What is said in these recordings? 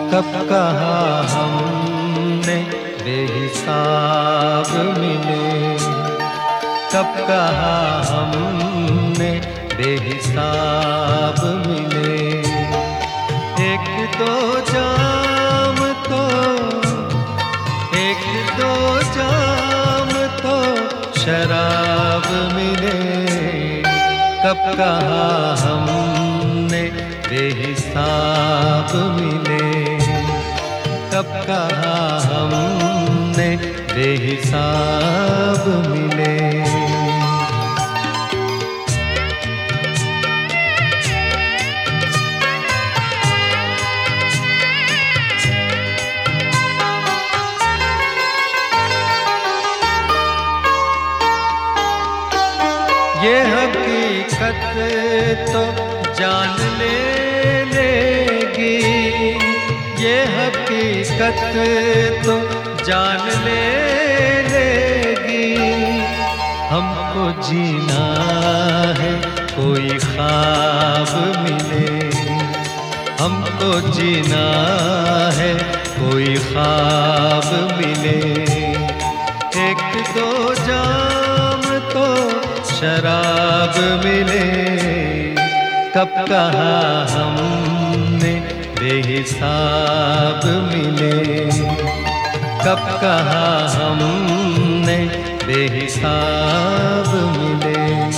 कब कहा हमने बेहिसाब मिले, कब कहा हमने बेहिसाब मिले। एक दो जाम तो, एक दो जाम तो शराब मिले, कब कहा हमने बेहिसाब मिले, कब कहा हमने बेहिसाब मिले। ये हकीकत तो जान लेगी, ये हकीकत तो जान लेगी। हमको जीना है कोई ख्वाब मिले, हमको जीना है कोई ख्वाब मिले। एक दो जाम तो शराब मिले, कब कहा हमने बेहिसाब मिले, कब कहा हमने बेहिसाब मिले।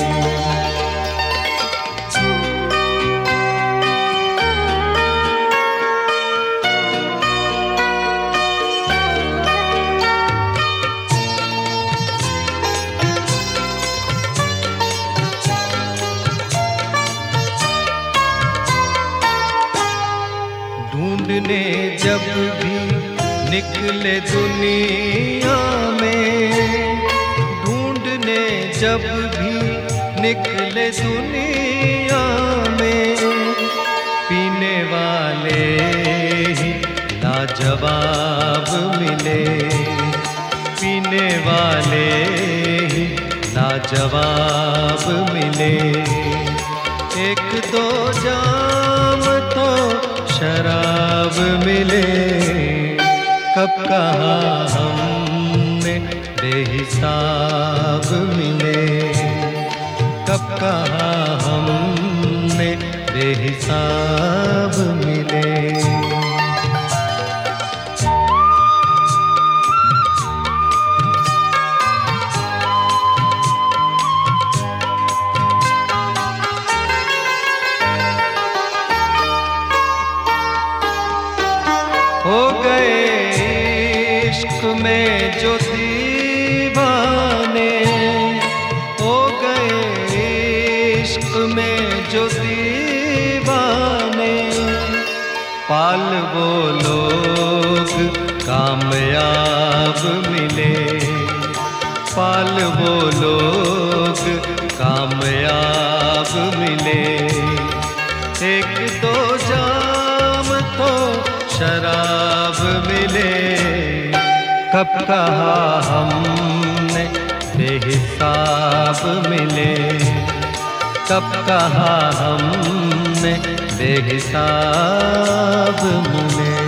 ढूंढने जब भी निकले दुनिया में, ढूंढने जब भी निकले दुनिया में, पीने वाले ही लाजवाब मिले, पीने वाले ही लाजवाब मिले। एक दो जाम तो शराब मिले, कब कहा हमने बेहिसाब मिले, कब कहा हमने बेहिसाब मिले। हो गए इश्क में जो दीवाने, हो गए इश्क में जो दीवाने। पाल वो लोग कामयाब मिले, पाल वो लोग कामयाब मिले। एक दो जाम तो शराब मिले, कब कहा हमने बेहिसाब मिले, कब कहा हमने बेहिसाब मिले।